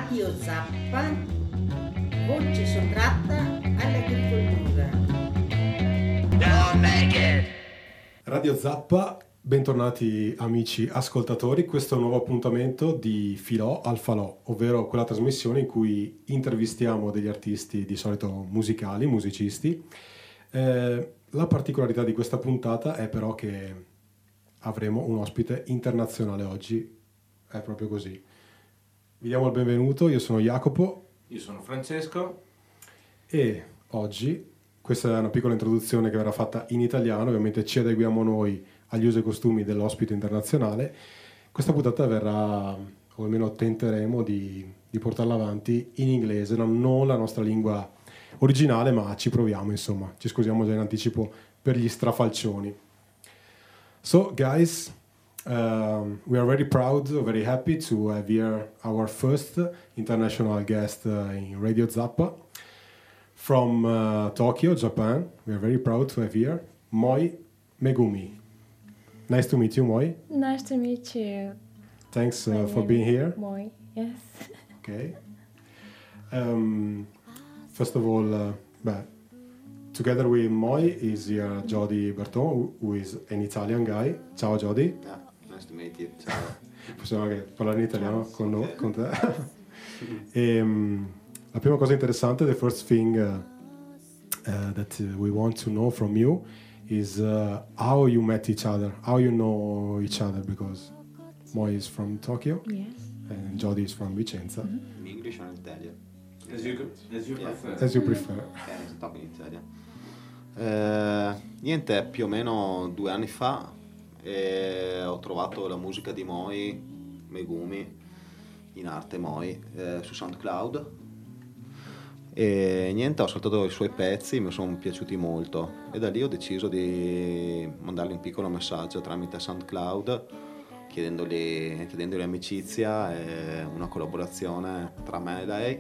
Radio Zappa, voce sottratta all'agricoltura. Don't make it. Radio Zappa, bentornati amici ascoltatori, questo è un nuovo appuntamento di Filò al Falò, ovvero quella trasmissione in cui intervistiamo degli artisti di solito musicali, musicisti. La particolarità di questa puntata è però che avremo un ospite internazionale oggi, è proprio così. Vi diamo il benvenuto, io sono Jacopo. Io sono Francesco. E oggi, questa è una piccola introduzione che verrà fatta in italiano, ovviamente ci adeguiamo noi agli usi e costumi dell'ospite internazionale. Questa puntata verrà, o almeno tenteremo di portarla avanti in inglese, non la nostra lingua originale, ma ci proviamo, insomma. Ci scusiamo già in anticipo per gli strafalcioni. So, guys, we are very proud, very happy to have here our first international guest in Radio Zappa from Tokyo, Japan. We are very proud to have here Moi Megumi. Nice to meet you, Moi. Nice to meet you. Thanks for being here. Moi, yes. Okay. First of all, together with Moi is here Jody Berton, who is an Italian guy. Ciao Jody. Yeah, nice to meet you. Ciao. Possiamo anche parlare in italiano con te. La prima cosa interessante, the first thing that we want to know from you is how you met each other, how you know each other, because Moi is from Tokyo, Yes. and Jody is from Vicenza. Mm-hmm. In English or in Italian? As you Yeah. prefer. As you prefer. Okay, talk in Italian. Niente, più o meno 2 anni fa ho trovato la musica di Moi Megumi, in arte Moi, su SoundCloud. E niente, ho ascoltato i suoi pezzi, mi sono piaciuti molto e da lì ho deciso di mandargli un piccolo messaggio tramite SoundCloud chiedendogli amicizia e una collaborazione tra me e lei.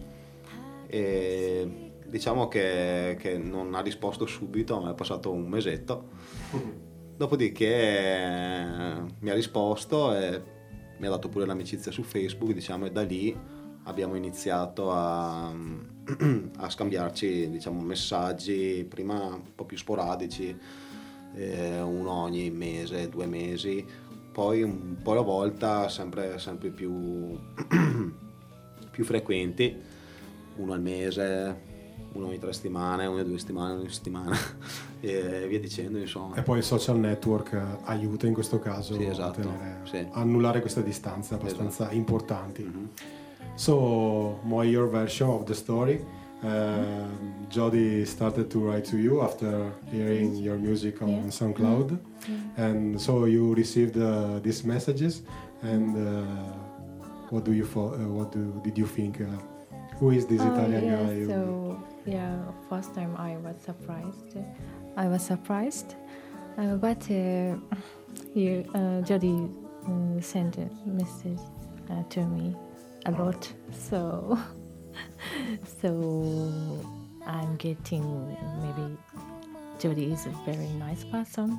E diciamo che non ha risposto subito, ma è passato un mesetto. Dopodiché mi ha risposto e mi ha dato pure l'amicizia su Facebook, diciamo, e da lì abbiamo iniziato a scambiarci, diciamo, messaggi, prima un po' più sporadici, uno ogni mese, 2 mesi, poi un po' alla volta sempre più frequenti, uno al mese, uno ogni 3 settimane, ogni 2 settimane, ogni settimana e via dicendo, insomma. E poi il social network aiuta in questo caso, Sì, esatto, a annullare queste distanze abbastanza importanti. Mm-hmm. So, Moi, your version of the story. Jody started to write to you after hearing your music on SoundCloud, and so you received these messages. And what did you think? Who is this Italian guy? So, first time I was surprised. But Jody sent a message to me a lot. So I'm getting maybe Jody is a very nice person.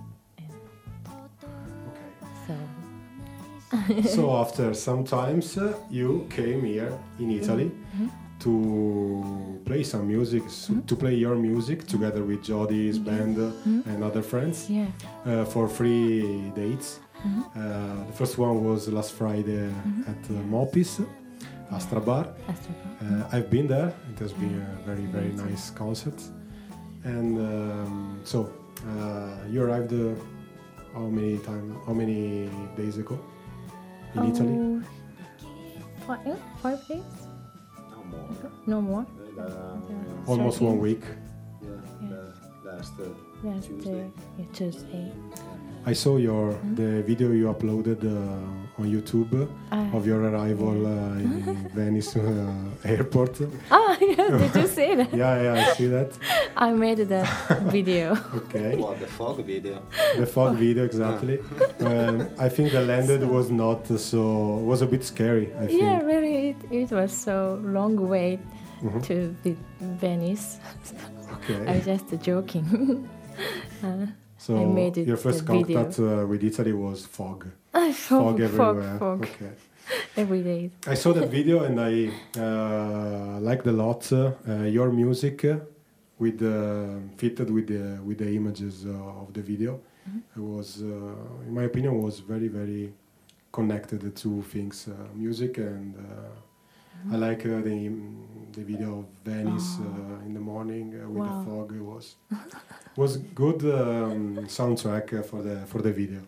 So after some times you came here in Italy to play some music, to play your music together with Jody's band and other friends for 3 dates. The first one was last Friday at Mopis, Astra Bar. I've been there. It has been a very, very nice concert. And so you arrived how many days ago in Italy? 5 days? No more. No more? Almost 1 week. Last Last Tuesday. Tuesday. I saw the video you uploaded on YouTube of your arrival in Venice airport. Did you see that? Yeah, I see that. I made that video. Okay. What, the fog video? The fog video, exactly. I think the landed was was a bit scary, I think. Yeah, really, it was so long wait to Venice. Okay. I was just joking. So I made it your first the video. contact with Italy was fog. Fog everywhere. Fog. Okay. every day. I saw that video and I liked a lot your music with fitted with the images of the video. It was, in my opinion, was very very connected to things, music and. I like the video of Venice in the morning with the fog. It was good soundtrack for the video.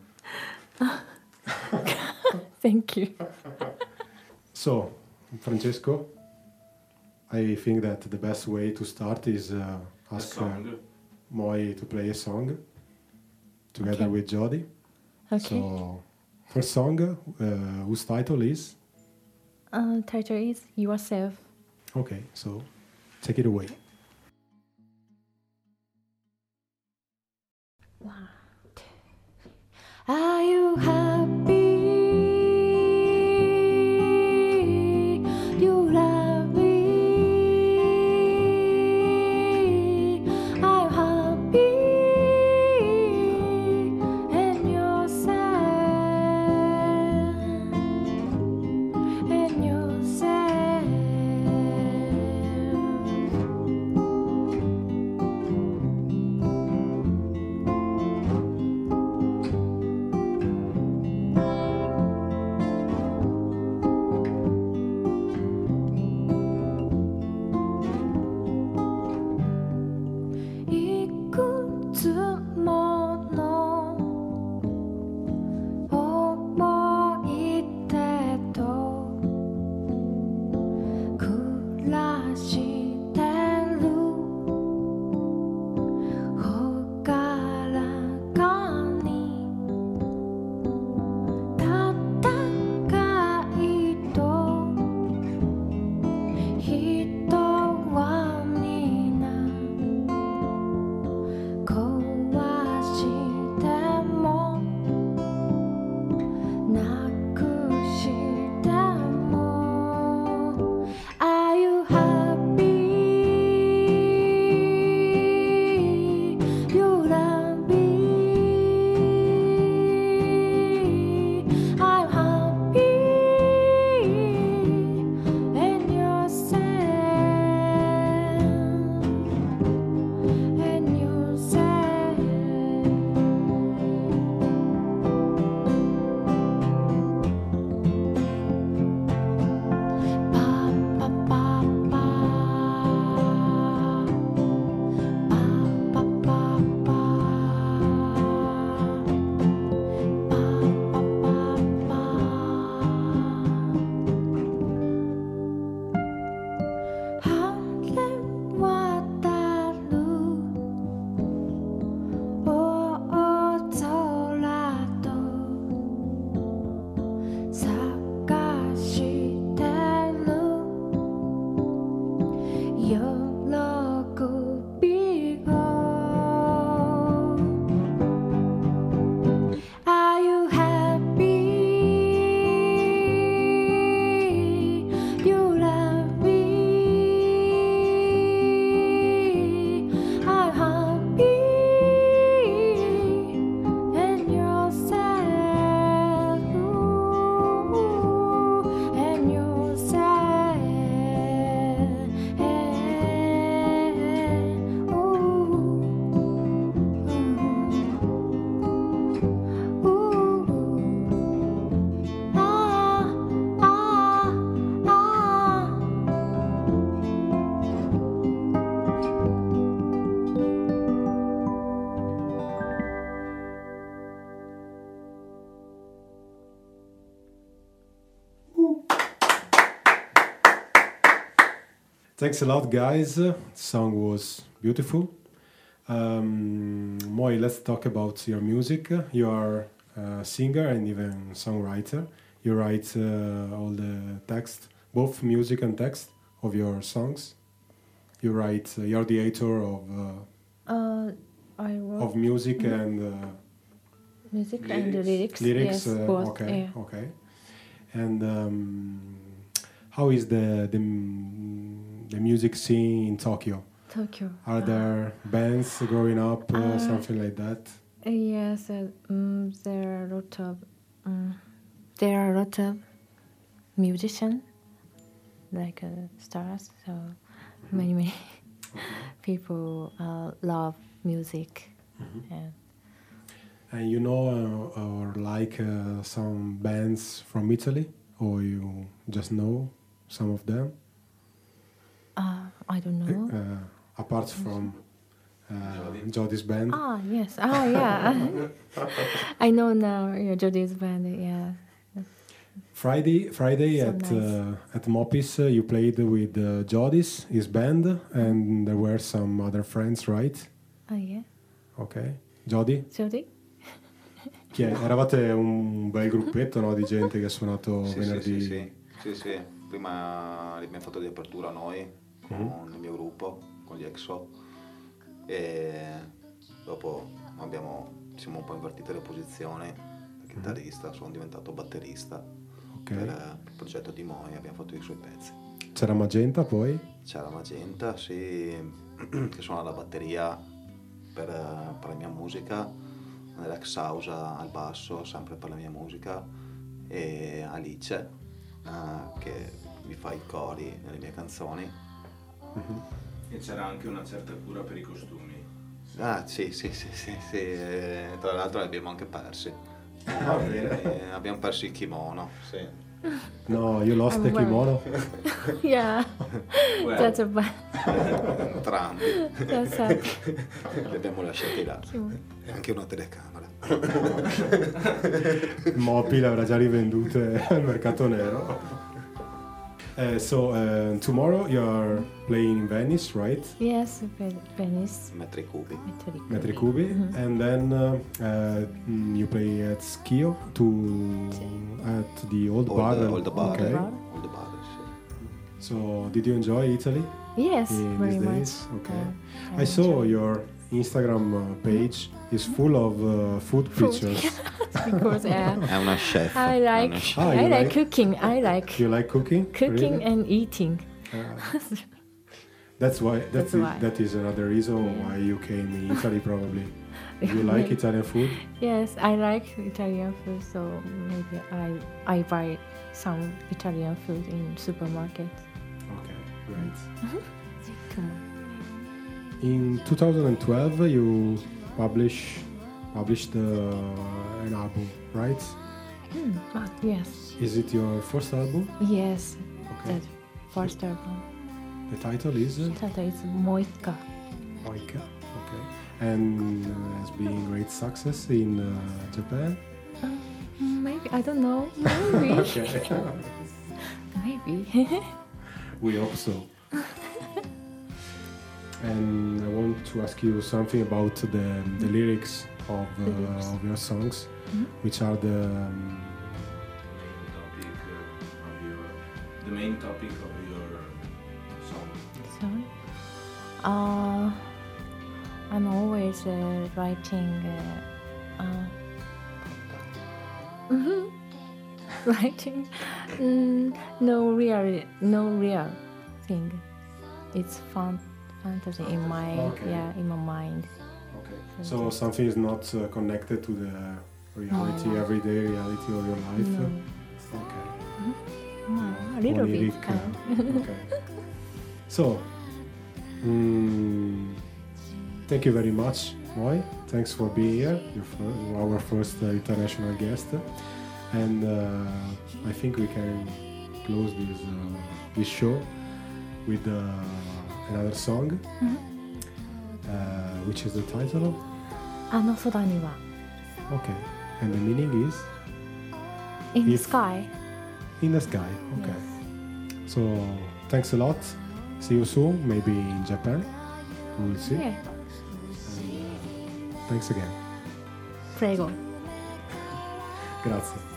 Thank you. So, Francesco, I think that the best way to start is ask Moi to play a song together with Jody. Okay. So, first song, whose title is? Title is Yourself. Okay, so take it away. Are you happy? You love me. I'm happy and you're sad. And you're sad. Thanks a lot, guys. The song was beautiful. Moi, let's talk about your music. You are a singer and even songwriter. You write all the text, both music and text of your songs. You write. You're the author of. I wrote of music and. Music and the lyrics. Lyrics. Yes, both. Okay. Yeah. Okay. And how is the music scene in Tokyo? Tokyo. Are there bands growing up, something like that? Yes, there are a lot of musician, like stars. So many people love music. And And you know or like some bands from Italy, or you just know some of them? I don't know. Apart from Jodi's band. Ah, yes. Ah, yeah. I know now. Yeah, Jody's band. Yeah. Friday So at nice. at Mopis, you played with Jodi's, his band, and there were some other friends, right? Oh, yeah. Ok. Jody? Jody? Chi è? Eravate un bel gruppetto, no, di gente che ha suonato Sì, venerdì. sì. Prima abbiamo fatto di apertura noi con il mio gruppo, con gli EXO, e dopo ci siamo un po' invertite le posizioni. Da chitarrista sono diventato batterista Ok. per il progetto di Moi, abbiamo fatto i suoi pezzi. C'era Magenta poi? C'era Magenta, sì, che suona la batteria per la mia musica, Alex Sausa al basso, sempre per la mia musica, e Alice che mi fa i cori nelle mie canzoni. E c'era anche una certa cura per i costumi. Ah sì, tra l'altro li abbiamo anche persi. Abbiamo perso il kimono, sì. No, you lost the I'm wearing- kimono. Yeah. Well. That's a bad. Entrambi That's sad. li abbiamo lasciati là. E anche una telecamera. Mopi le avrà già rivendute al mercato nero. So tomorrow you are playing in Venice, right? Yes, Venice. Metri cubi. Metri Cubi, and then you play at Schio at the old bar. All the bar. Okay. All the bar, sì. So did you enjoy Italy Yes, in very these much. days? Okay. Yeah, I saw enjoy. your Instagram page is full of food pictures. Because È una chef. I è like una chef. Ah, I you like like- cooking. I like You like cooking? cooking Really? and eating. That's why. That's why. That is another reason why you came in Italy, probably. You like Maybe. Italian food? Yes, I like Italian food, so maybe I buy some Italian food in supermarket. Okay, great. Come on. In 2012, you published an album, right? Yes, Is it your first album? yes. Okay. That first album. The title is That is Moika. Oika. Okay. And has been great success in Japan. Maybe I don't know. Maybe. Okay. Maybe. We hope so. And I want to ask you something about the lyrics of your songs, which are The main topic of your song. So, I'm always writing. Writing. No real thing. It's fantasy in my Okay. in my mind. Okay. So something is not connected to the reality, No. everyday reality of your life. No. Okay. A little bit. Oniric, okay. So, thank you very much, Moi. Thanks for being here. You're our first international guest, and I think we can close this show with another song, which is the title of. あの空には Okay, and the meaning is in the If- sky. in the sky. Okay. So thanks a lot. See you soon, maybe in Japan. We'll see. Yeah. Thanks again. Prego. Grazie.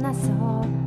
I saw